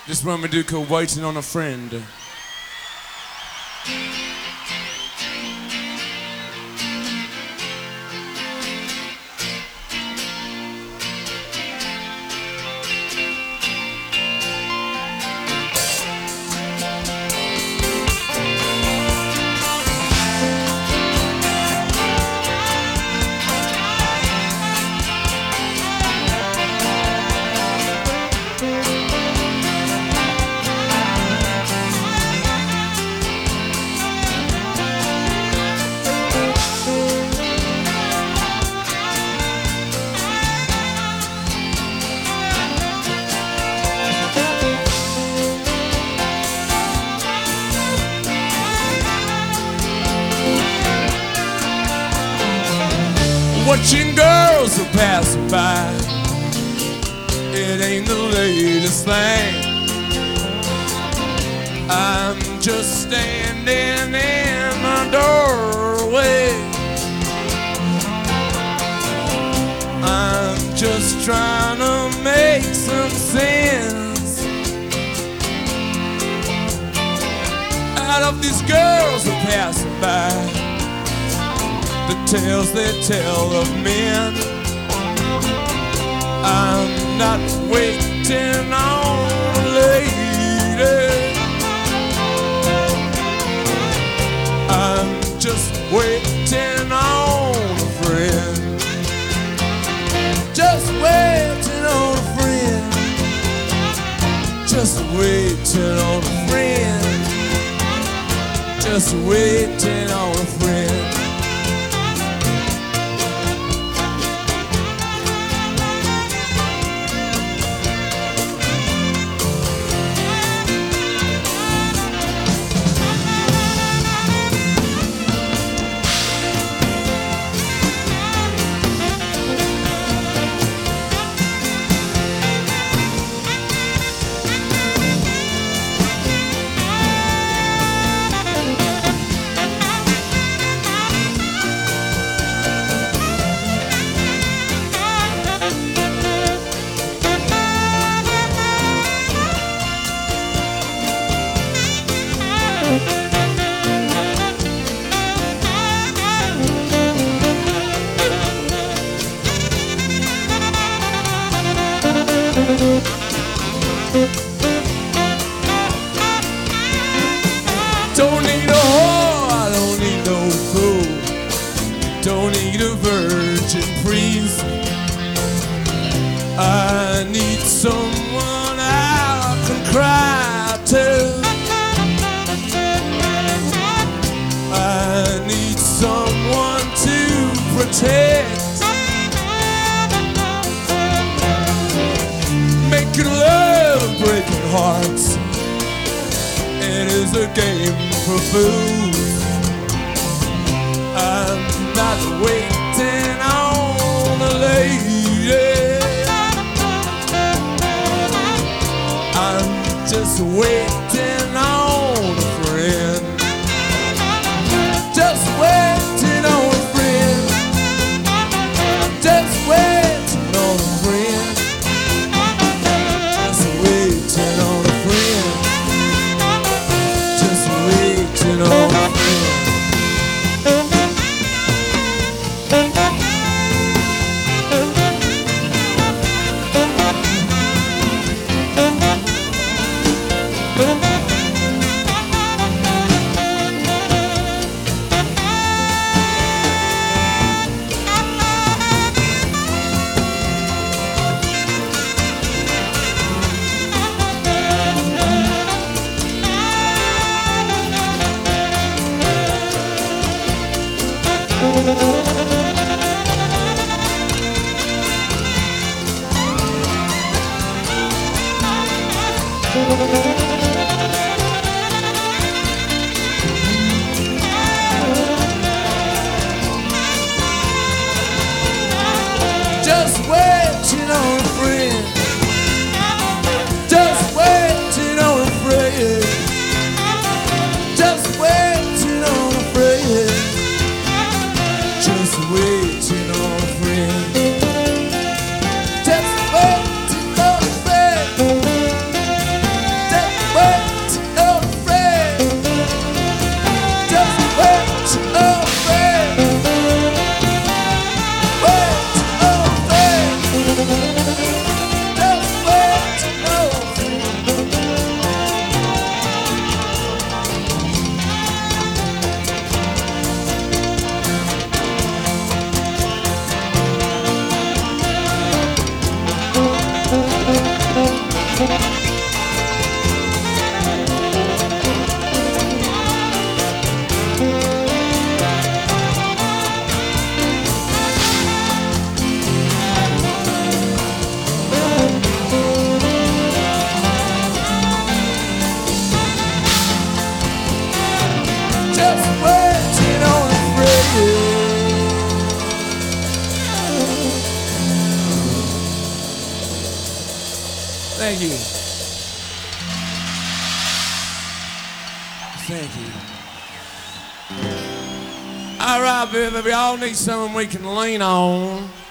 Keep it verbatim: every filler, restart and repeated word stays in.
This one we do called Waiting on a Friend. Watching girls who pass by, it ain't the latest thing. I'm just standing in the doorway. I'm just trying to make some sense out of these girls who pass by. The tales they tell of men. I'm not waiting on a lady. I'm just waiting on a friend. Just waiting on a friend. Just waiting on a friend. Just waiting on a friend. Don't need a whore, I don't need no fool. Don't need a virgin priest. I need someone I can cry to. I need someone to protect. Making love and breaking hearts, it is a game for fools. I'm not waiting on a lady. I'm just waiting on a friend. Just waiting on a friend. Just waiting on a friend. Just waiting on a friend. Just waiting on a friend. Just waiting on a friend. Just waiting on a friend. Just waiting on a friend. Just waiting on a friend. Just waiting on a friend. Thank you. Thank you. All right, baby, we all need someone we can lean on.